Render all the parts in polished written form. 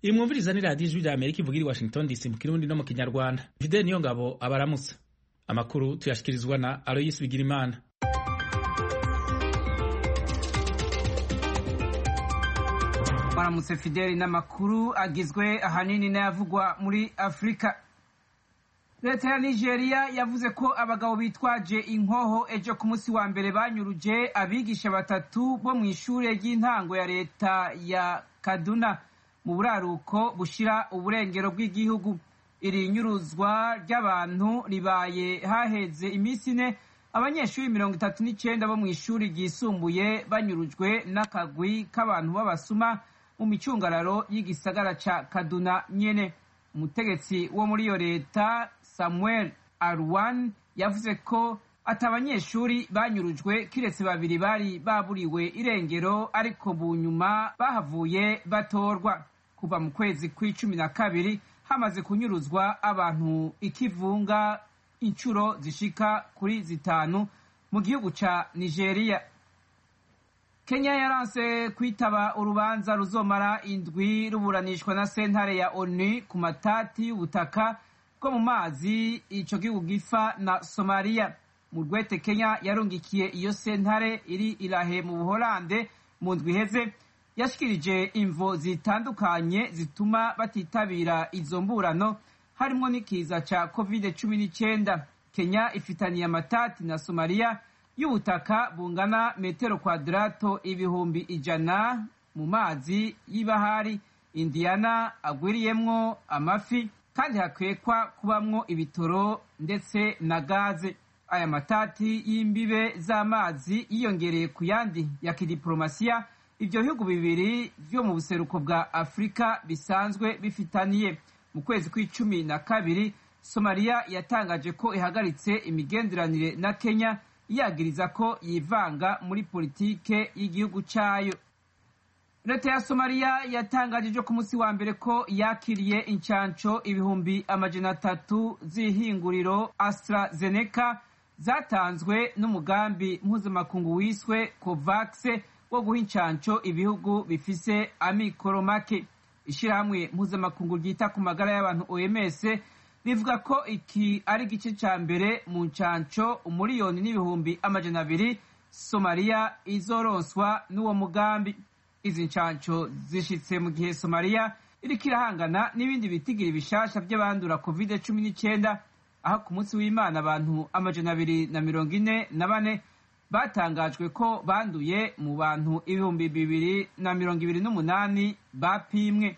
iyi mwumviriza ni radiyo ijwi rya Amerika ivugira i Washington DC mu Kirundi no mu Kinyarwanda. Fidel Niyongabo abaramutsa. Amakuru tuyashikirizwa na Aloyes Bigirimana. Baramutse Fidel, n'amakuru agizwe ahanini n'ayavugwa muri Afrika. Leta ya Nigeria yavuze ko abagabo bitwaje inkoho ejo ku munsi wa mbere banyuruje abigisha batatu bo mu ishure ry'intango ya leta ya Kaduna mu buraruko bushira uburengero bw'igihugu. Iri nyuruzwa ry'abantu ribaye haheze iminsi ine abanyeshuri 39 bo mu ishuri ryisumbuye banyurujwe n'akagwi k'abantu b'abasuma mu micungararo y'igisagara ca Kaduna nyene. Umutegetsi wo muri iyo leta Samuel Arwan yavuze ko atabanyeshuri banyurujwe kiretse babiri bari baburiwe irengero, ariko bunyuma bahavuye batorwa. Kuva mu kwezi kwa12 hamaze kunyuruzwa abantu ikivunga incuro zishika kuri 5 mu gihugu ca Nigeria. Kenya yaranse kwitaba urubanza ruzomara indwi ruburanishwa na sentare ya ONU ku matati y'ubutaka bwo mu mazi ico gihugu gifa na Somalia. Mu rwete Kenya yarungikiye iyo sentare iri Irahe mu Buholande mu ndwi iheze yashikirije imvo zitandukanye zituma batitabira izo mburano, harimo n'ikiza ca COVID-19. Kenya ifitaniye amatati na Somalia y'ubutaka bungana metero kwadrato 100,000 mu mazi y'ibahari Indiana agwiriyemwo amafi kandi hakwekwa kubamwo ibitoro ndetse na gaze. Aya matati y'imbibe z'amazi yiyongereye ku yandi ya kidiplomasiya ivyo bihugu bibiri vyo mu buseruko bwa Afrika bisanzwe bifitaniye. Mu kwezi kwa12 Somalia yatangaje ko ihagaritse imigenderanire na Kenya yagiriza ko yivanga muri politike y'igihugu cayo. Leta ya Somalia yatangaje ku munsi wa mbere ko yakiriye incanco 300,000 z'ihinguriro AstraZeneca zatanzwe n'umugambi mpuzamakungu wiswe COVAX wo guha incanco ibihugu bifise amikoro make. Ishirahamwe mpuzamakungu ryita ku magara y'abantu OMS rivuga ko iki ari igice ca mbere mu ncanco 1,200,000 Somalia izoronswa n'uwo mugambi. Izi ncanco zishitse mu gihe Somalia iriko irahangana n'ibindi bitigiri bishasha by'abandura COVID-19, aho ku munsi w'Imana abantu 244 batangajwe ko banduye mu bantu 2,028 bapimwe.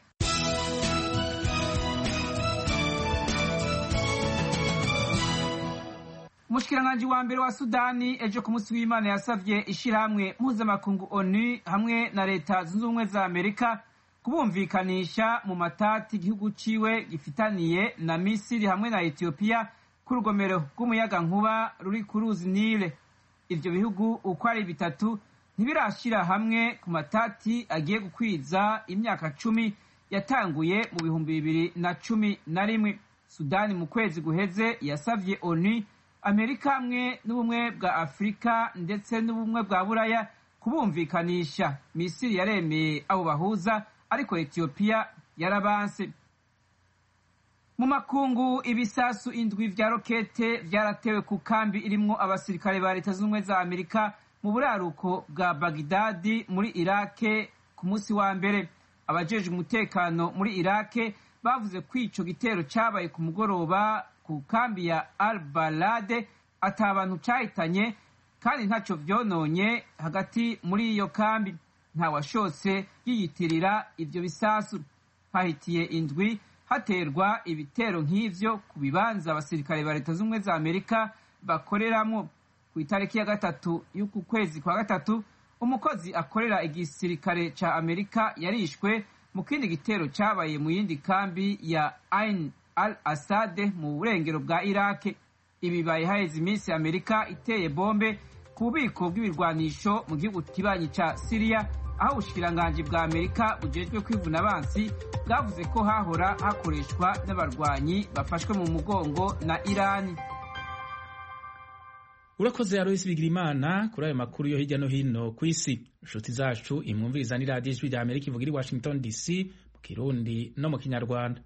Umushikiranganji wa mbere wa Sudani ejo ku munsi w'Imana yasavye ishirahamwe mpuzamakungu ONU hamwe na leta zunze ubumwe za Amerika kubumvikanisha mu matati igihugu ciwe gifitaniye na Misiri hamwe na Ethiopia ku rugomero rw'umuyaga nkuba ruri ku ruzi Nile. Ivyo bihugu uko ari bitatu ntibirashira hamwe ku matati agiye gukwiza imyaka 10 yatanguye mu 2011. Sudani mu kwezi guheze yasavye ONU, Amerika hamwe n'ubumwe bwa Afrika ndetse n'ubumwe bwa Buraya kubumvikanisha. Misiri yaremeye abo bahuza, ariko Ethiopia yarabanse. Mu makungu, ibisasu indwi vya rokete vyaratewe ku kambi irimwo abasirikare ba leta z'ubumwe za Amerika mu buraruko bwa Baghdad muri Iraq ku munsi wa mbere. Abajeje umutekano muri Iraq bavuze ko ico gitero cabaye ku mugoroba ku kambi ya Al-Balad ata abantu cahitanye kandi ntaco vyononye hagati muri iyo kambi. Nta washotse yiyitirira ivyo bisasu. Hahitiye indwi haterwa ibitero nk'ivyo ku bibanza abasirikare ba leta z'ubumwe za Amerika bakoreramwo. Ku itariki ya 3 y'uku kwezi kwa 3 umukozi akorera igisirikare ca Amerika yarishwe mu kindi gitero cabaye mu yindi kambi ya Ain al-Assad mu burengero bwa Iraq. Ibibaye haheze iminsi Amerika iteye bombe ku bubiko bw'ibirwanisho mu gihugu kibanyi ca Syria, aho ubushikiranganji bwa Amerika bujejwe kwivuna abansi bwavuze ko hahora hakoreshwa n'abarwanyi bafashwe mu mugongo na Irani. Urakoze Aloyes Bigirimana kuri ayo makuru yo hirya no hino ku isi. Inshuti zacu imwumviriza ni radiyo ijwi rya Amerika ivugira i Washington DC Kirundi no mu Kinyarwanda.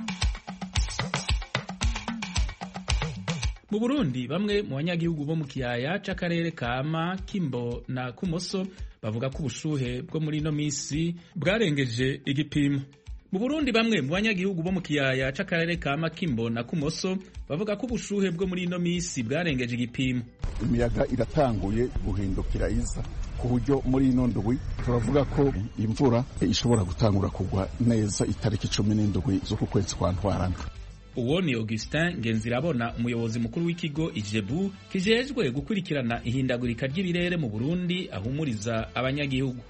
Mu Burundi bamwe mu banyagihugu bo mu kiyaya c'akarere ka Ama, Kimbo na Kumoso bavuga ko ubushuhe bwo muri ino misi bwarengeje igipimo. Mu Burundi bamwe mu banyagihugu bo mu kiyaya c'akarere ka Ama, Kimbo na Kumoso bavuga ko ubushuhe bwo muri ino misi bwarengeje igipimo. Imiyaga iratanguye guhindukira iza ku buryo muri ino ndwi turavuga ko imvura ishobora gutangura kugwa neza itariki 17 z'uku kwezi kwa Ntwarante. Uwo ni Augustin Ngenzirabona, umuyobozi mukuru w'ikigo Ijebu kijejwe gukurikirana ihindagurika ry'ibirere mu Burundi, ahumuriza abanyagihugu.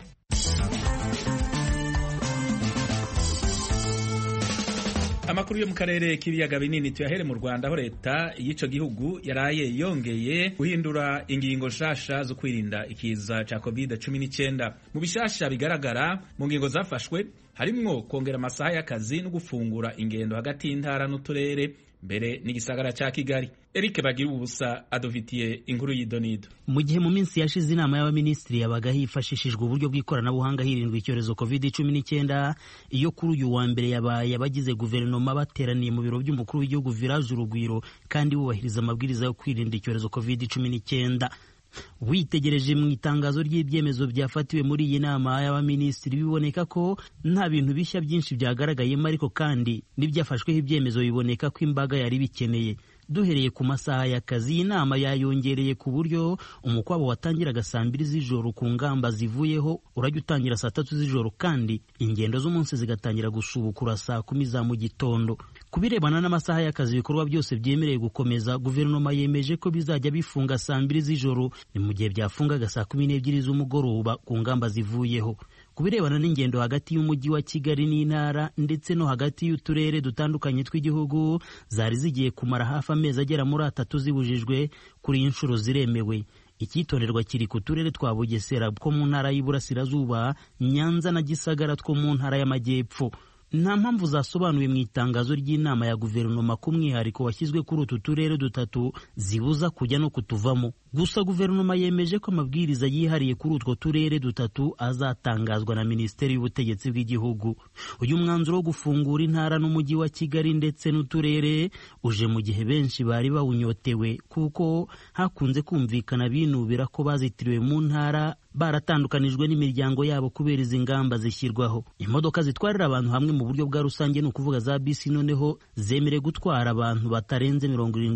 Amakuru yo mu karere k'ibiyaga binini tuyahere mu Rwanda, aho leta y'ico gihugu yaraye yongeye guhindura ingingo nshasha zo kwirinda ikiza ca COVID-19. Mu bishasha bigaragara mu ngingo zafashwe harimwo kongera amasaha y'akazi no gufungura ingendo hagati y'intara n'uturere mbere n'igisagara ca Kigali. Eric Bagirubusa adovitiye inkuru y'idonido. Mu gihe mu minsi yashize inama y'abaminisitiri yabaga hifashishijwe uburyo bw'ikoranabuhanga hirindwa icyorezo COVID-19, iyo kuri uyu wa mbere yabaye abagize guverinoma bateraniye mu biro by'umukuru w'igihugu Village Urugwiro kandi bubahiriza amabwiriza yo kwirinda icyorezo COVID-19. Witegereje mu itangazo ry'ibyemezo byafatiwe muri iyi nama y'abaminisitiri biboneka ko nta bintu bishya byinshi byagaragayemo, ariko kandi n'ibyafashweho ibyemezo biboneka ko imbaga yari bikeneye. Duhereye ku masaha y'akazi, iyi nama yayongereye ku buryo umukwabo watangiraga saa 2 z'ijoro ku ngamba zivuyeho urajya utangira saa 3 z'ijoro, kandi ingendo z'umunsi zigatangira gusubukura saa 10 za mu gitondo. Kubirebana n'amasaha y'akazi, ibikorwa byose byemereye gukomeza, guverinoma yemeje ko bizajya bifunga saa 2 z'ijoro, ni mu gihe byafungaga saa 12 z'umugoroba ku ngamba zivuyeho. Kubirebana n'ingendo hagati y'umujyi wa Kigali n'intara ndetse no hagati y'uturere dutandukanye tw'igihugu zari zigiye kumara hafi amezi agera muri 3 zibujijwe, kuri inshuro ziremewe. Icyitonderwa kiri ku turere twa Bugesera two mu ntara y'Iburasirazuba, Nyanza na Gisagara two mu ntara y'Amajyepfo. Nta mpamvu zasobanuye mu itangazo ry'inama ya guverinoma ku mwihariko washyizwe kuri utu turere dutatu zibuza kujya no kutuvamo. Gusa guverinoma yemeje ko amabwiriza yihariye kuri utwo turere dutatu azatangazwa na Minisiteri y'Ubutegetsi bw'Igihugu. Uyu mwanzuro wo gufungura intara n'umujyi wa Kigali ndetse n'uturere uje mu gihe benshi bari bawunyotewe, kuko hakunze kumvikana binubira ko bazitiriwe mu ntara baratandukanijwe n'imiryango yabo kubera izi ngamba zishyirwaho. Imodoka zitwarira abantu hamwe mu buryo bwa rusange, ni ukuvuga za bisi, noneho zemerewe gutwara abantu batarenze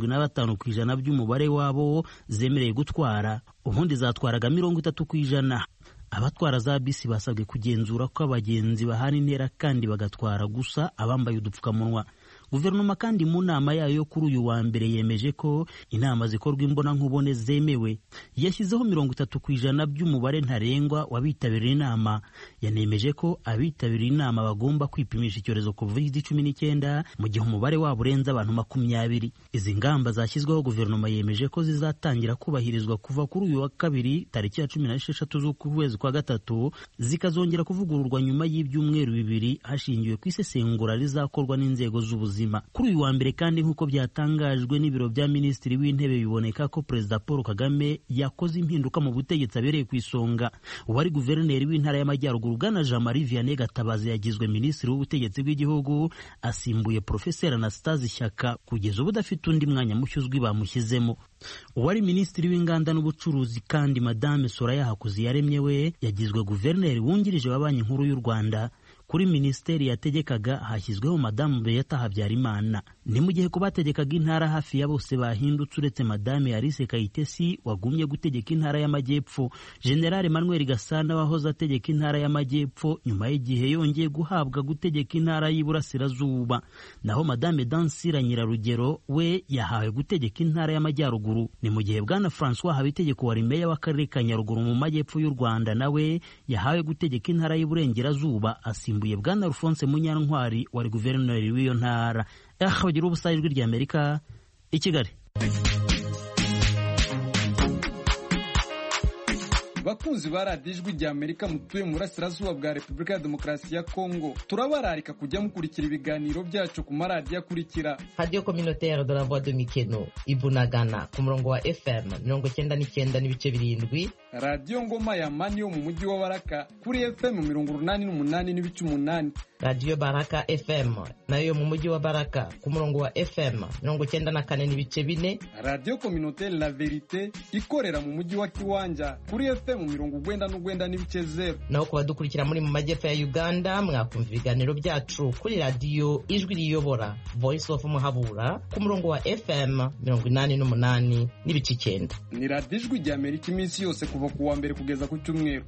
75% by'umubare wabo zemereye gutwara, ubundi zatwaraga 30%. Abatwara za bisi basabwe kugenzura ko abagenzi bahana intera kandi bagatwara gusa abambaye udupfukamunwa. Guverinoma kandi mu nama yayo kuri uyu wa mbere yemeje ko inama zikorwa imbona nkubone zemewe. Yashyizeho 30% by'umubare ntarengwa wabitabiriye inama. Yanemeje ko abitabiriye inama bagomba kwipimisha icyorezo COVID-19 mu gihe umubare wabo urenze abantu 20. Izi ngamba zashyizweho guverinoma yemeje ko zizatangira kubahirizwa kuva kuri uyu wa kabiri tariki ya 16 z'ukwezi kwa gatatu, zikazongera kuvugururwa nyuma y'ibyumweru 2 hashingiwe ku isesengura rizakorwa n'inzego z'ubuzima. Kuri uyu wa mbere kandi, nk'uko byatangajwe n'ibiro bya Minisitiri w'Intebe, biboneka ko Perezida Paul Kagame yakoze impinduka mu butegetsi abereye ku isonga. Uwari guverineri w'intara y'Amajyaruguru Bwana Jean-Marie Vianney Gatabazi yagizwe Minisitiri w'Ubutegetsi bw'Igihugu, asimbuye Professeur Anastase Shyaka kugeza ubu udafite undi mwanya mushyuzwi bamushyizemo. Uwari Minisitiri w'Inganda n'Ubucuruzi kandi Madame Soraya Hakuziyaremye we yagizwe guverineri wungirije wa Banki Nkuru y'u Rwanda. Kuri minisiteri yategekaga hashyizweho Madame Beata Habyarimana. Ni mu gihe kubategekaga intara hafi ya bose bahindutse uretse Madame Alice Kayitesi wagumye gutegeka intara y'Amajyepfo. General Emmanuel Gasana wahoze ategeka intara y'Amajyepfo nyuma y'igihe yongeye guhabwa gutegeka intara y'Iburasirazuba. Naho Madame Dansira Nyirarugero we yahawe gutegeka intara y'Amajyaruguru. Ni mu gihe Bwana François Habitegeko wari meya w'akarere ka Nyaruguru mu Majyepfo y'u Rwanda nawe yahawe gutegeka intara y'Iburengerazuba, asimbuye Bwana Alphonse Munyantwari wari guverineri w'iyo ntara. Bagira ubusa ijwi ry'Amerika i Kigali. Bakunzi ba radiyo ijwi ry'Amerika mutuye mu burasirazuba bwa Repubulika ya Demokarasi ya Kongo, turabararika kujya mukurikira ibiganiro byacu ku maradiyo akurikira: Radio Communautaire de la Voix de Mikeno Ibunagana ku murongo wa FM 99.7 n'ibice 7, radiyo Ngoma ya Mani yo mu mujyi wa Baraka kuri FM 88.8. radiyo Baraka FM nayo mu mujyi wa Baraka ku murongo wa FM 94.4. radiyo Communautaire La Verite ikorera mu mujyi wa Kiwanja kuri FM 99.0. naho ku badukurikira muri mu majyepfo ya Uganda mwakumva ibiganiro byacu kuri radiyo Ijwi Riyobora Voice of Muhabura ku murongo wa FM 88.9. ni radiyo Ijwi rya Amerika iminsi yose kuva ku wa mbere kugeza ku cyumweru.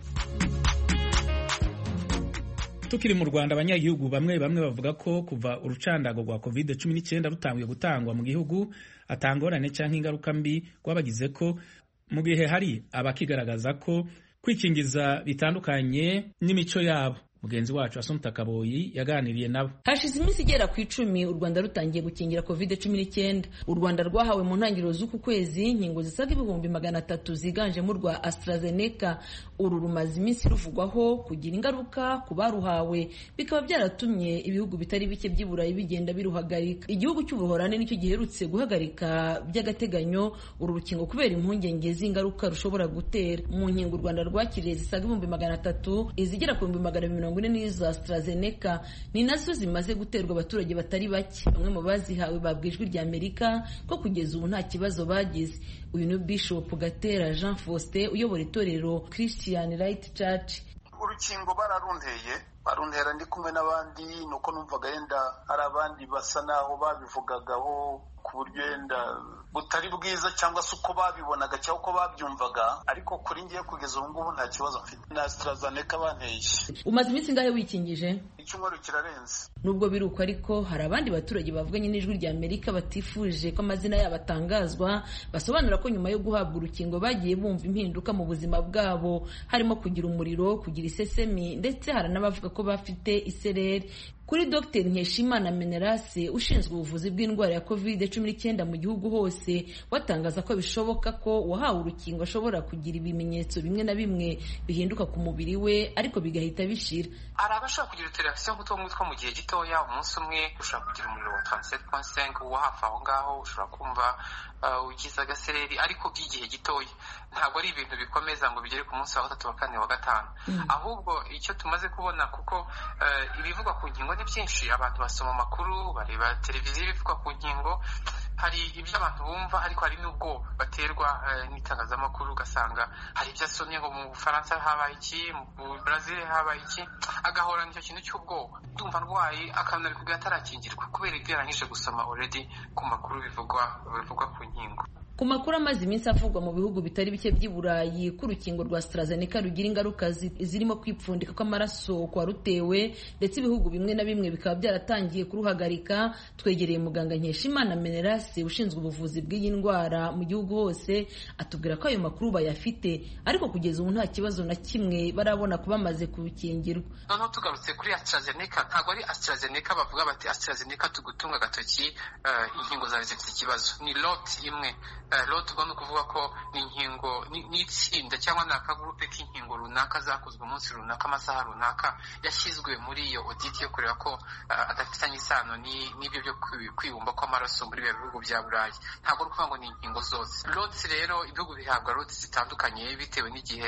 Tukiri mu Rwanda, abanyagihugu bamwe bavuga ko kuva urucandago rwa COVID-19 rutangiye gutangwa mu gihugu atangorane canke ingaruka mbi rwabagize ko, mu gihe hari abakigaragaza ko kwikingiza bitandukanye n'imico yabo. Mugenzi wacu Assumpta Kaboyi yaganiriye nabo. Hashize iminsi igera ku 10 u Rwanda rutangiye gukingira COVID-19. U Rwanda rwahawe mu ntangiriro z'uku kwezi inkingo zisaga 300,000 ziganjemo rwa AstraZeneca. Uru rumaze iminsi ruvugwaho kugira ingaruka ku baruhawe, bikaba byaratumye ibihugu bitari bike by'Iburayi bigenda biruhagarika. Igihugu cy'Ubuholandi nicyo giherutse guhagarika by'agateganyo uru rukingo kubera impungenge z'ingaruka rushobora gutera. Mu nkingo u Rwanda rwakiriye zisaga 300,000, izigera ku 240 n'iza AstraZeneca ni nazo zimaze guterwa abaturage batari bake. Bamwe mu bazihawe babwijwe rya Amerika ko kugeza ubu nta kibazo bagize. Uyu ni Bishop Gatera Jean Faustin uyobora itorero Christian Right Church. Urukingo baruntera ndi kumwe n'abandi, nuko numvaga yenda hari abandi basa naho babivugagaho ku buryo yenda butari bwiza cyangwa se uko babibonaga cyangwa uko babyumvaga, ariko kuri ngiye kugeza ubu ngubu nta kibazo mfite. Na AstraZeneca banteye. Umaze iminsi ngahe wikingije? Icyumweru kirarenze. Nubwo biruko ariko hari abandi baturage bavuganye n'Ijwi rya Amerika batifuje ko amazina yabo atangazwa, basobanura ko nyuma yo guhabwa urukingo bagiye bumva impinduka mu buzima bwabo, harimo kugira umuriro, kugira isesemi, ndetse hari n'abavuga ko bafite isereri. Kuri Dr Nkeshimana Menelase ushinzwe ubuvuzi bw'indwara ya COVID-19 mu gihugu hose, watangaza ko bishoboka ko uwahawe urukingo ashobora kugira ibimenyetso bimwe na bimwe bihinduka ku mubiri we ariko bigahita bishira. Hari abashaka kugira reaction nk'utwo mu gihe gitoya, umunsi umwe ushobora kugira umuriro wa 37.5 wa hafi aho ngaho, ushobora kumva ugize agasereri, ariko by'igihe gitoya. Ntabwo ari ibintu bikomeza ngo bigere ku munsi wa 3 wa 4 wa 5. Ahubwo icyo tumaze kubona, kuko ibivugwa ku nkingo ni byinshi, abantu basoma amakuru, bareba televiziyo ibivugwa ku nkingo, hari ibyo abantu bumva ariko hari n'ubwo baterwa n'itangazamakuru, ugasanga hari ibyo asomye ngo mu Bufaransa habaye iki, mu Brazil habaye iki, agahora nicyo kintu cy'ubwoba. Ndumva ndwaye akabona bikubwira atarakingirwa kubera ibyo yarangije gusoma already ku makuru bivugwa ku nkingo. Ku makuru amaze iminsi avugwa mu bihugu bitari bike by'Iburayi ko urukingo rwa AstraZeneca rugira ingaruka zirimo kwipfundika kw'amaraso kwa rutewe, ndetse ibihugu bimwe na bimwe bikaba byaratangiye kuruhagarika, twegereye muganga Nkeshimana Menelase ushinzwe ubuvuzi bw'iyi ndwara mu gihugu hose, atubwira ko ayo makuru bayafite, ariko kugeza ubu nta kibazo na kimwe barabona kuba bamaze kubikingirwa. Noneho tugarutse kuri AstraZeneca, ntabwo ari AstraZeneca bavuga bati AstraZeneca tugutunga agatoki inkingo zawe zifite ikibazo. Ni lot imwe. Lot ugomba kuvuga ko ni inkingo n'itsinda cyangwa n'akagurupe k'inkingo runaka zakozwe umunsi runaka, amasaha runaka, yashyizwe muri iyo audit yo kureba ko adafitanye isano n'ibyo byo kwibumba kw'amaraso muri bihugu bya Burayi. Ntabwo ari ukuvuga ngo ni inkingo zose. Lots rero ibihugu bihabwa lots zitandukanye bitewe n'igihe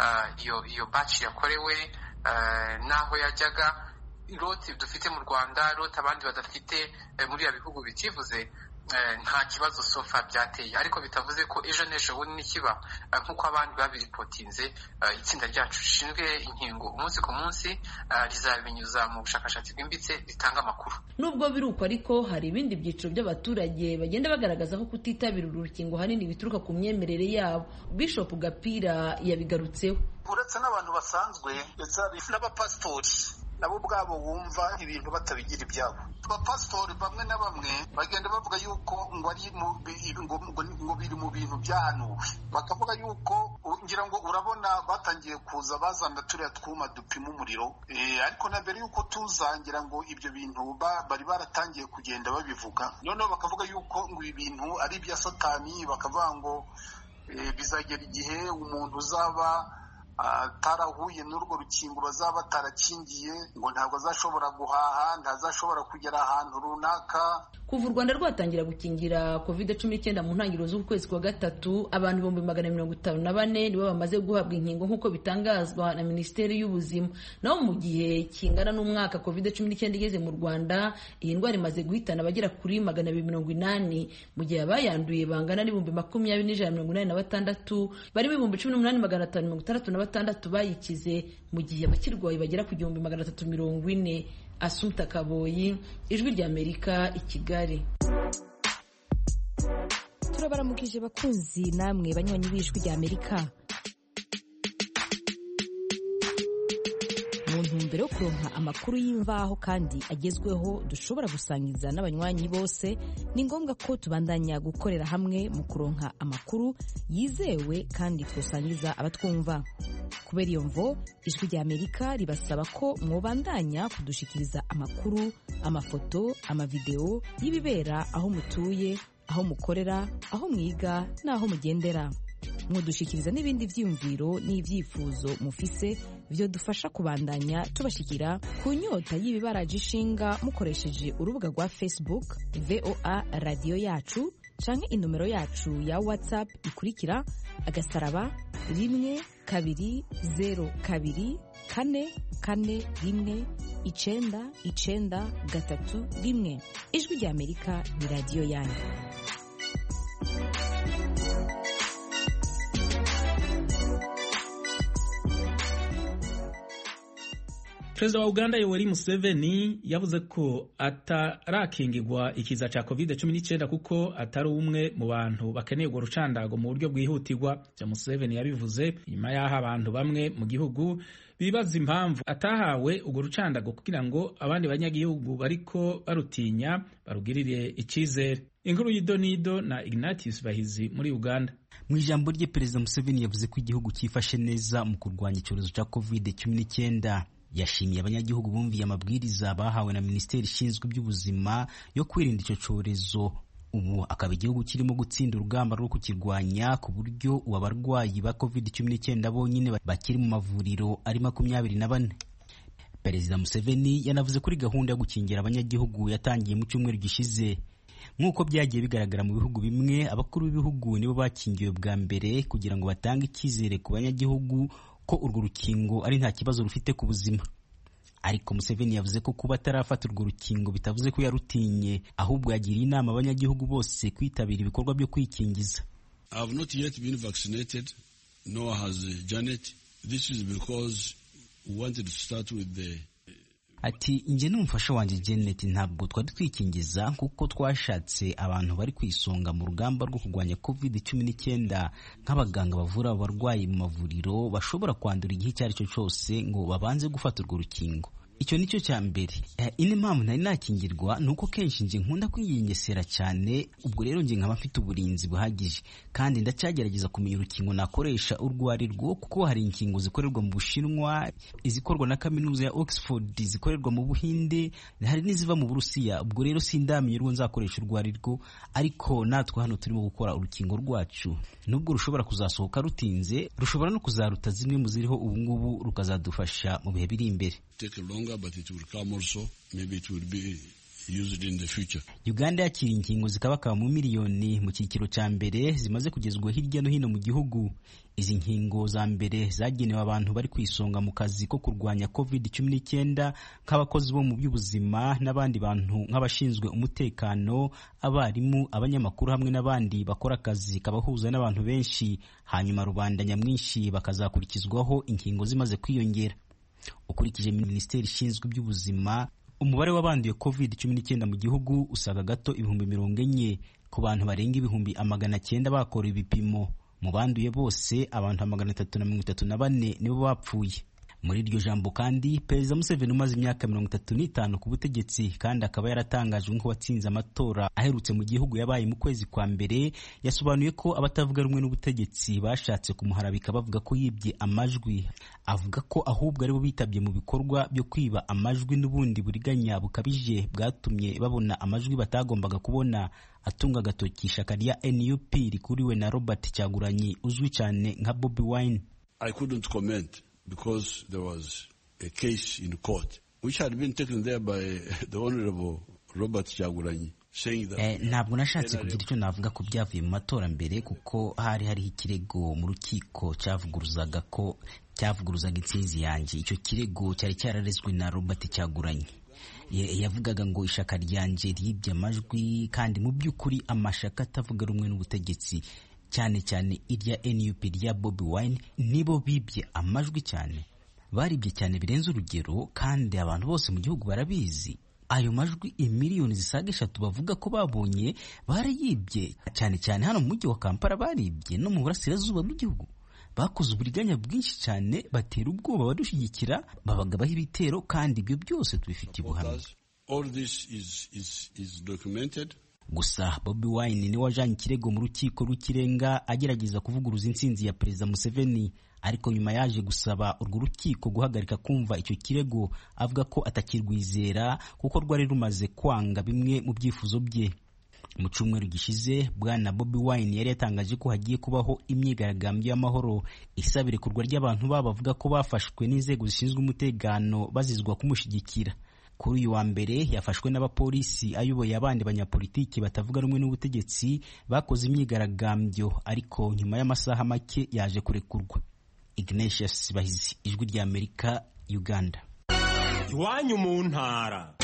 iyo batch yakorewe n'aho yajyaga. Lot dufite mu Rwanda, lot abandi badafite muri ya bihugu bitivuze, nta kibazo sofa byateye, ariko bitavuze ko ejo n'ejo bundi nikiba nk'uko abandi babiripotinze. Itsinda ryacu rishinzwe inkingo umunsi ku munsi rizabinyuza mu bushakashatsi bwimbitse ritanga amakuru. Nubwo biruko ariko hari ibindi byiciro by'abaturage bagenda bagaragaza ko kutitabira urukingo hanini bituruka ku myemerere yabo. Bishop Gapira yabigarutseho. Uretse n'abantu basanzwe ndetse n'abapasitori nabo ubwabo wumva ibintu batabigira ibyabo. Abapasitori bamwe na bamwe bagenda bavuga yuko ngo ari ngo biri mu bintu byahanuwe, bakavuga yuko ngira ngo urabona batangiye kuza bazana turiya twuma dupima umuriro, ariko na mbere yuko tuzangira ngo ibyo bintu bari baratangiye kugenda babivuga. Noneho bakavuga yuko ngo ibi bintu ari ibya Satani, bakavuga ngo bizagera igihe umuntu uzaba atarahuye n'urwo rukingo bazaba batarakingiye ngo ntabwo azashobora guhaha, ntazashobora kugera ahantu runaka. Ku kuva u Rwanda rwatangira gukingira COVID-19 mu ntangiriro z'ukwezi kwa gatatu, abantu 154 nibo bamaze guhabwa inkingo nk'uko bitangazwa na Minisiteri y'Ubuzima. Naho mu gihe kingana n'umwaka COVID-19 igeze mu Rwanda, iyi ndwara imaze guhitana abagera kuri 280, mu gihe abayanduye bangana n'ibihumbi 20,186, barimo 18,566 bayikize, mu gihe abakirwaye bagera ku 340. Asumta Kaboyi, Ijwi ry'Amerika, i Kigali. Turabaramukije bakunzi namwe banywanyi b'Ijwi ry'Amerika. Mu ntumbero yo kuronka amakuru y'imvaho kandi agezweho dushobora gusangiza n'abanywanyi bose, ni ngombwa ko tubandanya gukorera hamwe mu kuronka amakuru yizewe kandi twosangiza abatwumva. Kubera iyo mvo, Ijwi ry'Amerika ribasaba ko mwobandanya kudushikiriza amakuru, amafoto, amavideo y'ibibera aho mutuye, aho mukorera, aho mwiga n'aho mugendera. Mwodushikiriza n'ibindi vyiyumviro n'ivyifuzo mufise vyo dufasha kubandanya tubashikira ku nyota y'ibibaraje ishinga mukoresheje urubuga rwa Facebook VOA Radio Yacu canke inomero yacu ya WhatsApp ikurikira *12024419931. Ijwi ry'Amerika ni radio yanyu. Perezida wa Uganda Yoweri Museveni yavuze ko atarakingirwa ikiza ca COVID-19 kuko atari umwe mu bantu bakeneye urwo rucandago mu buryo bwihutirwa. Museveni yabivuze nyuma y'aho abantu bamwe mu gihugu bibaza impamvu atahawe urwo rucandago kugira ngo abandi banyagihugu bariko barutinya barugirire icizere. Inkuru y'Idonido na Ignatius Bahizi muri Uganda. Mu ijambo rye, Perezida Museveni yavuze ko igihugu cyifashe neza mu kurwanya icyorezo ca COVID-19. Yashimiye abanyagihugu bumviye amabwiriza bahawe na Minisiteri ishinzwe iby'ubuzima yo kwirinda icyo cyorezo. Ubu akaba igihugu kirimo gutsinda urugamba rwo kukirwanya ku buryo ubu abarwayi ba COVID-19 bonyine bakiri mu mavuriro ari 24. Perezida Museveni yanavuze kuri gahunda yo gukingira abanyagihugu yatangiye mu cyumweru gishize. Nk'uko byagiye bigaragara mu bihugu bimwe, abakuru b'ibihugu nibo bakingiwe bwa mbere kugira ngo batange icyizere ku banyagihugu ko urwo rukingo ari nta kibazo rufite ku buzima. Ariko Museveni yavuze ko kuba atarafata urwo rukingo bitavuze ko yarutinye, ahubwo yagiriye inama abanyagihugu bose kwitabira ibikorwa byo kwikingiza. I have not yet been vaccinated, nor has Janet. This is because we wanted to start with the Ati nje n'umufasha wanje Janet ntabwo twari twikingiza kuko twashatse abantu bari kwisonga mu rugamba rwo kurwanya COVID-19 nk'abaganga bavura abarwayi mu mavuriro bashobora kwandura igihe cyari cyo cyose ngo babanze gufata urwo rukingo. Icyo nicyo cya mbere. Ine mpamvu nari nakingirwa nuko kenshi nje nkunda kwiyengesera cyane, ubwo rero nje nkaba mfite uburinzi buhagije kandi ndacyagerageza kumenya urukingo nakoresha urwari rwo, kuko hari inkingo zikorerwa mu Bushinwa, izikorwa na kaminuza ya Oxford, zikorerwa mu Buhinde, hari n'iziva mu Burusiya. Ubwo rero sindamenye urwo nzakoresha urwari rwo, ariko natwe hano turimo gukora urukingo rwacu. Nubwo rushobora kuzasohoka rutinze, rushobora no kuzaruta zimwe mu ziriho ubu ngubu, rukazadufasha mu bihe biri imbere. But it will come also, maybe it will be used in the future. Uganda yakira inkingo zikabakaba mu miliyoni mu cyiciro cya mbere zimaze kugezwa hirya no hino mu gihugu. Izi nkingo za mbere zagenewe abantu bari kwisonga mu kazi ko kurwanya COVID-19 nk'abakozi bo mu by'ubuzima n'abandi bantu nk'abashinzwe umutekano, abarimu, abanyamakuru hamwe n'abandi bakora akazi kabahuza n'abantu benshi, hanyuma rubanda nyamwinshi bakazakurikizwaho inkingo zimaze kwiyongera. Ukurikije Minisiteri ishinzwe iby'ubuzima, umubare w'abanduye COVID-19 mu gihugu usaga gato 40,000 ku bantu barenga 900,000 bakora ibipimo. Mu banduye bose abantu 334 nibo bapfuye. Muri iryo jambo kandi, Perezida Museveni umaze imyaka 35 ku butegetsi kandi akaba yaratangajwe nk'uwatsinze amatora aherutse mu gihugu yabaye mu kwezi kwa mbere, yasobanuye ko abatavuga rumwe n'ubutegetsi bashatse kumuharabika bavuga ko yibye amajwi. Avuga ko ahubwo aribo bitabye mu bikorwa byo kwiba amajwi n'ubundi buriganya bukabije bwatumye babona amajwi batagombaga kubona. Atunga agatoki ishyaka rya NUP rikuriwe na Robert Kyagulanyi uzwi cyane nka Bobi Wine. I couldn't comment because there was a case in court which had been taken there by the Honorable Robert Kyagulanyi. ntabwo nashatse kugira icyo navuga ko byavuye mu matora mbere, kuko hariho ikirego mu rukiko cyavuguruzaga intsinzi yanjye. Icyo kirego cyari cyararezwe na Robert Kyagulanyi. Yavugaga ngo ishaka ryanjye ryibye amajwi, kandi mu by'ukuri amashaka atavuga rumwe n'ubutegetsi, cyane cyane irya NUP rya Bobi Wine, nibo bibye amajwi cyane. Baribye cyane birenze urugero, kandi abantu bose mu gihugu barabizi. Ayo majwi imiliyoni zisaga 3 bavuga ko babonye barayibye, cyane cyane hano mu mujyi wa Kampala baribye, no mu burasirazuba bw'igihugu bakoze uburiganya bwinshi cyane, batera ubwoba badushyigikira, babagabaho ibitero, kandi ibyo byose tubifitiye ubuhamya. Gusa Bobi Wine ni wajanye ikirego mu rukiko rw'ikirenga agerageza kuvuguruza intsinzi ya Perezida Museveni, ariko nyuma yaje gusaba urwo rukiko guhagarika kumva icyo kirego, avuga ko atakirwizera kuko rwari rumaze kwanga bimwe mu byifuzo bye. Mu cyumweru gishize bwana Bobi Wine yari yatangaje ko hagiye kubaho imyigaragambyo y'amahoro isaba irekurwa ry'abantu bavuga ko bafashwe n'inzego zishinzwe umutekano bazizwa kumushyigikira. Kuri uyu wa mbere yafashwe n'abapolisi ayoboye abandi banyapolitiki batavuga rumwe n'ubutegetsi bakoze imyigaragambyo, ariko nyuma y'amasaha make yaje kurekurwa. Ignatius Bahizi, Ijwi rya Amerika, Uganda. Iwanyu mu ntara.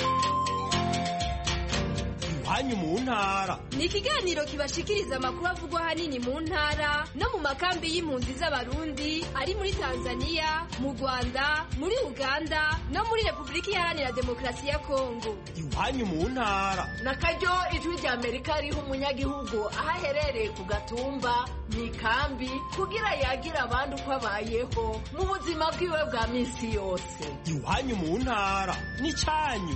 Iwanyu mu ntara ni ikiganiro kibashikiriza amakuru avugwa hanini mu ntara no mu makambi y'impunzi z'abarundi ari muri Tanzania, mu Rwanda, muri Uganda no muri Repubulika Iharanira Demokarasi ya Kongo. Iwanyu mu ntara na karyo Ijwi rya Amerika riho umunyagihugu aho aherereye ku gatumba mu ikambi kugira yagira abandi uko abayeho mu buzima bwiwe bwa minsi yose. Iwanyu mu ntara ni cyanyu.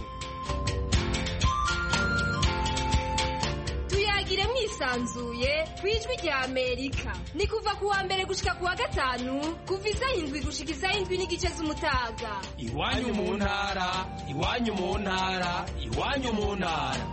Tuyagire mwisanzuye ku Ijwi rya Amerika. Ni kuva ku wa mbere gushika ku wa gatanu, kuva 7 gushika 7 n'igice z'umutaga. Iwanyu mu ntara, iwanyu mu ntara, iwanyu mu ntara.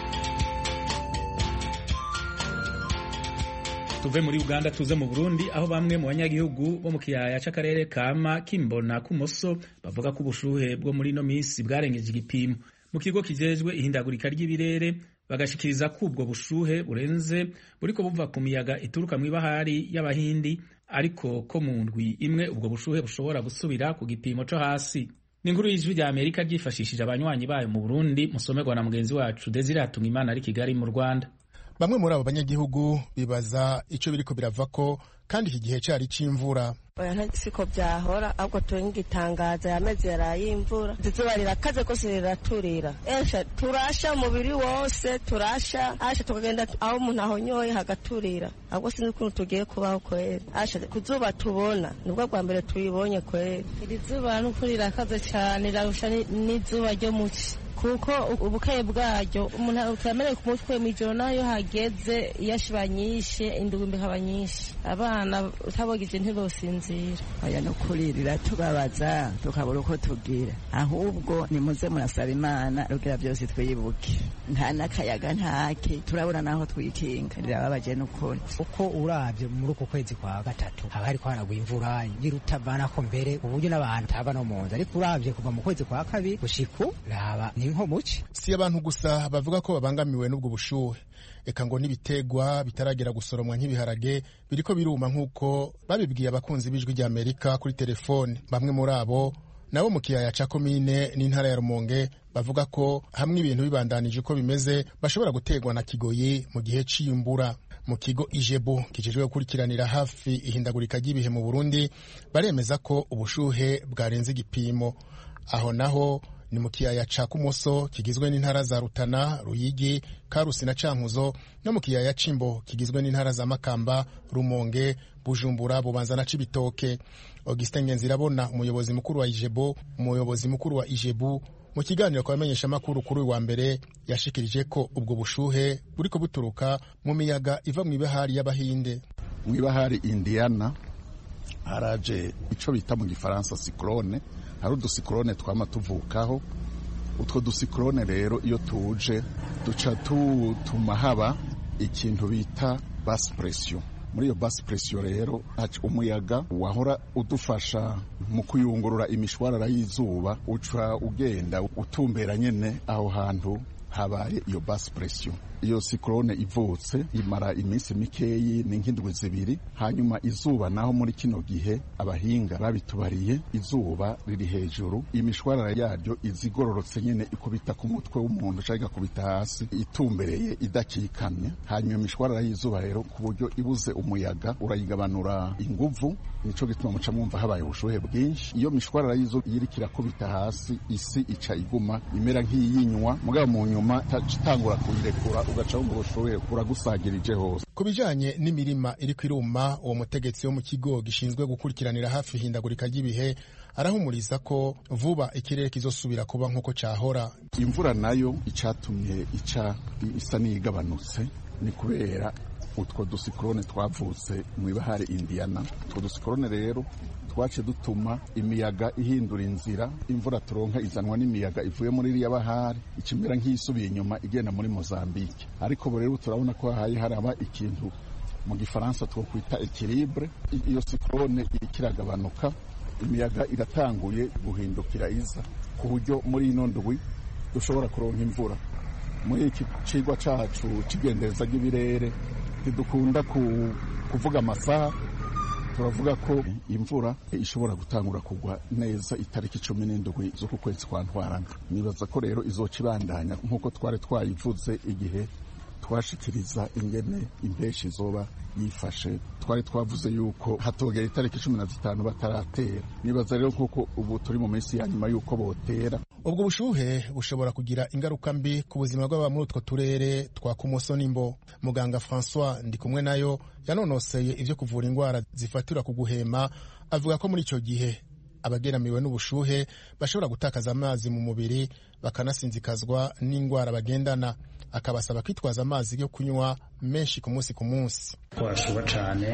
Tuve muri Uganda tuze mu Burundi, aho bamwe mu banyagihugu bo mu kiyaya c'akarere kama Kimbona Kumoso bavuga ko ubushuhe bwo muri no minsi bwarengeje igipimo. Mu kigo kijejwe ihindagurika ry'ibirere bagashikiriza ko ubwo bushuhe burenze buriko buva ku miyaga ituruka mu ibahari y'Abahindi, ariko ko mu ndwi imwe ubwo bushuhe bushobora gusubira ku gipimo co hasi. Ni inkuru y'Ijwi rya Amerika ryifashishije abanywanyi bayo mu Burundi, musomerwa na mugenzi wacu Desire Hatungimana ari Kigali mu Rwanda. Bamwe muri abo banyagihugu bibaza ico biriko biravako kandi iki gihe cari c'imvura. Oya siko byahora, ahubwo turingitangaza yameze yarayimvura, izuba rirakaze ko riraturira, turasha umubiri wose, turasha tukagenda aho umuntu ahonyoye hagaturira, ahubwo sinzi ukuntu tugiye kubaho kweri. Kuzuba tubona nibwo bwa mbere tuyibonye kweri. Iri zuba n'ukuri rirakaze cyane, rirarusha n'izuba ryo muci, kuko ubukaye bwaryo umuntu utamenye ku mutwe mw'ijoro nayo hageze yashiba nyinshi, indugumbi kaba nyinshi, abana utabogije ntibosinzira. Aya no kuri riratubabaza tukabura uko tugira, ahubwo nimuze murasaba Imana rugira byose twibuke, nta n'akayaga ntake turabura naho twikinga, rirababaje n'ukuri. Uko uravye muri uko kwezi kwa gatatu haba hariko haragwa imvura y'irutavana ko mbere uburyo n'abantu taba no munzu, ariko uravye kuva mu kwezi kwa kabiri gushiku raba ni nko muci. Si abantu gusa bavuga ko babangamiwe n'ubwo bushuhe, eka ngo n'ibitegwa bitaragera gusoromwa nk'ibiharage biriko biruma nk'uko babibwiye abakunzi b'Ijwi rya Amerika kuri telefone. Bamwe muri abo nabo mu kiyaya ca komine n'intara ya Rumonge bavuga ko hamwe ibintu bibandanije uko bimeze bashobora gutegwa na kigoyi mu gihe c'imbura. Mu kigo Ijebu kijejwe gukurikiranira hafi ihindagurika ry'ibihe mu Burundi baremeza ko ubushuhe bwarenze igipimo. Aho naho ni mu kiyaya ca Kumoso kigizwe n'intara za Rutana, Ruyigi, Karusi na Cankuzo, no mu kiyaya Cimbo kigizwe n'intara za Makamba, Rumonge, Bujumbura, Bubanza na Cibitoke. Augustin Ngenzirabona, umuyobozi mukuru wa Ijebu, mu kiganiro kwamenyesha makuru kuri wa mbere yashikirije ko ubwo bushuhe buriko buturuka mu miyaga iva mu ibahari y'Abahinde. Mu ibahari Indiana haraje ico bita mu gifaransa cyclone, hari udusikorone twama tuvukaho. Utwo dusikorone rero iyo tuje duca tutuma haba ikintu bita basse pression. Muri iyo basse pression rero umuyaga wahora udufasha mu kuyungurura imishwarara y'izuba uca ugenda utumbera nyene aho hantu habaye iyo basse pression. Iyo siklone ivutse imara iminsi mikeyi n'indwi zibiri, hanyuma izuba naho muri kino gihe abahinga babitubariye izuba riri hejuru, imishwarara yaryo izigororotse nyene ikubita ku mutwe w'umuntu cyangwa ikubita hasi itumbereye idakikamye. Hanyuma imishwarara y'izuba rero ku buryo ibuze umuyaga urayigabanura inguvu, nico gituma muca mwumva habaye ubushuhe bwinshi. Iyo mishwarara y'izuba iriko irakubita hasi, isi ica iguma imera nk'iyinywa, mugabo mu nyuma itangura kuyirekura ugaca wumva ubushuhe buragusagirije hose. Ku bijanye n'imirima iriko iruma, uwo mutegetsi wo mu kigo gishinzwe gukurikiranira hafi ihindagurika ry'ibihe arahumuriza ko vuba ikirere kizosubira kuba nk'uko cahora. Imvura nayo icatumye isa n'iyigabanutse ni kubera utwo dusiklone twavutse mw'ibahari Indiana. Utwo dusiklone rero twace dutuma imiyaga ihindura inzira, imvura turonka izanwa n'imiyaga ivuye muri iriya bahari ikimera nk'isubiye inyuma igenda muri Mozambique. Ariko bo rero turabona ko hahaye haraba ikintu mu gifaransa twokwita equilibre. Iyo siklone ikiragabanuka, imiyaga iratanguye guhindukira iza ku buryo muri ino ndwi dushobora kuronka imvura. Muri iki cigwa cacu cigendereza ry'ibirere ntidukunda kuvuga amasaha, turavuga ko imvura ishobora gutangura kugwa neza itariki 17 z'uku kwezi kwa Ntwarante. Nibaza ko rero izoca ibandanya nk'uko twari twayivuze igihe twashikiriza ingene impeshi izoba yifashe. Twari twavuze yuko hatogera itariki 15 bataratera. Nibaza rero kuko ubu turi mu minsi ya nyuma yuko botera. Ubwo bushuhe bushobora kugira ingaruka mbi ku buzima bw'aba muri utwo turere twa Kumoso n'Imbo. Muganga François Ndikumwe nayo yanonoseye ivyo kuvura indwara zifatira ku guhema, avuga ko muri ico gihe abageramiwe n'ubushuhe bashobora gutakaza amazi mu mubiri bakanasinzikazwa n'indwara bagendana. Akabasaba kwitwaza amazi yo kunywa menshi ku munsi ku munsi. Twashuba cyane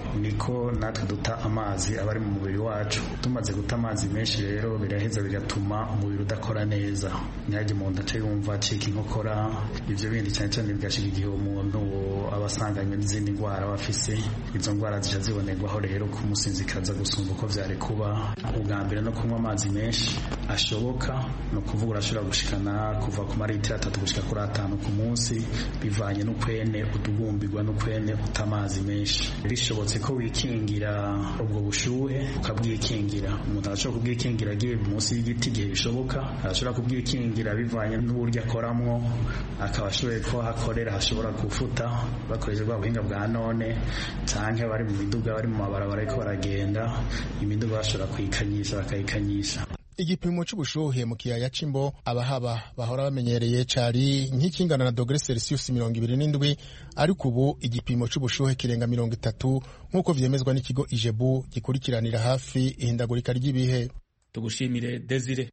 niko natwe duta amazi abari mu mubiri wacu. Tumaze guta amazi menshi rero biraheza bigatuma umubiri udakora neza, ntihajye umuntu ace yumva acika inkokora. Ivyo bindi cyane cyane bigashika igihe umuntu abasanganywe n'izindi ndwara bafise. Izo ndwara zija zibonerwaho rero kumusinzikaza gusumba uko vyari kuba. Ubwa mbere no kunywa amazi menshi ashoboka, no kuvuga urashobora gushikana kuva ku maritiro 3 gushika kuri 5 ku munsi, bivanye n'ukwene udugumbirwa n'ukwene uta amazi menshi. Bishobotse ko wikingira ubwo bushuhe ukabwikingira. Umuntu arashobora kubwikingira agiye munsi y'igiti igihe bishoboka, arashobora kubwikingira bivanye n'uburyo akoramwo, akaba ashoboye ko hakorera hashobora gufuta bakoresheje bwa buhinga bwa none, canke bari mu miduga bari mu mabarabara ariko baragenda, imiduga bashobora kuyikanyisha bakayikanyisha. Igipimo c'ubushuhe mu kiyaya c'Imbo abahaba bahora bamenyereye cari nk'ikingana na dogere Celsius 27, ariko ubu igipimo c'ubushuhe kirenga 30 nk'uko vyemezwa n'ikigo Ijebu gikurikiranira hafi ihindagurika ry'ibihe. Tugushimire Desire.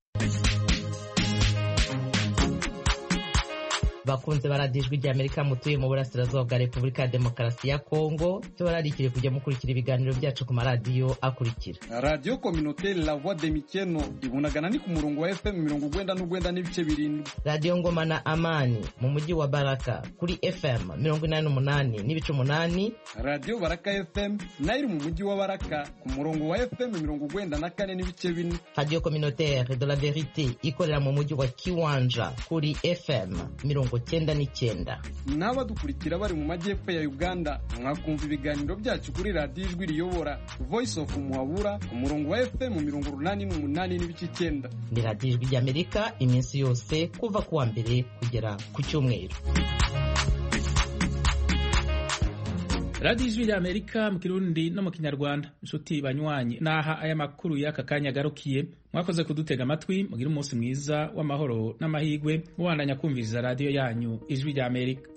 Bakunze baradijwe ry'Amerika mutuye mu burasirazuba bwa Repubulika ya Demokarasi ya Kongo, tubararikire kujya mukurikira ibiganiro byacu ku maradiyo akurikira: Radio Communautaire La Voix de Mikeno ibunagana ni ku murongo wa FM 99 n'ibice 7, Radio Ngoma na Amani mu mujyi wa Baraka kuri FM 88 n'ibice 8, Radio Baraka FM nayo mu mujyi wa Baraka ku murongo wa FM 94 n'ibice 4, Radio Communautaire de la Verite ikorera mu mujyi wa Kiwanja kuri FM 99. N'abadukurikira bari mu majyepfo ya Uganda mwakumva ibiganiro byacu kuri Radio Ijwi Riyobora Voice of Muhabura ku murongo wa FM 88 n'ibice 9. Ni Radio Ijwi ry'Amerika iminsi yose kuva kuwa mbere kugera ku cyumweru. Radio Ijwi ry'Amerika mu Kirundi no mu Kinyarwanda. Inshuti banywanyi, naha aya makuru y'aka kanya garukiye. Mwakoze kudutega amatwi, mugira umunsi mwiza w'amahoro n'amahigwe, mubandanya kumviriza radio yanyu Ijwi ry'Amerika.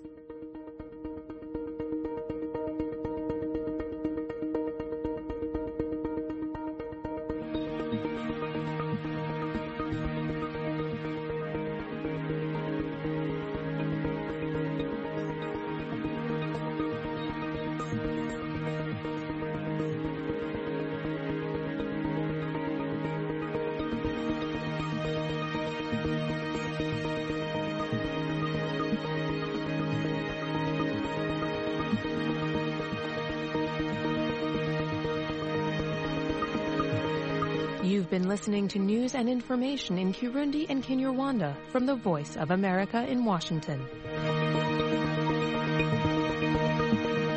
You've been listening to news and information in Kirundi and Kinyarwanda from the Voice of America in Washington.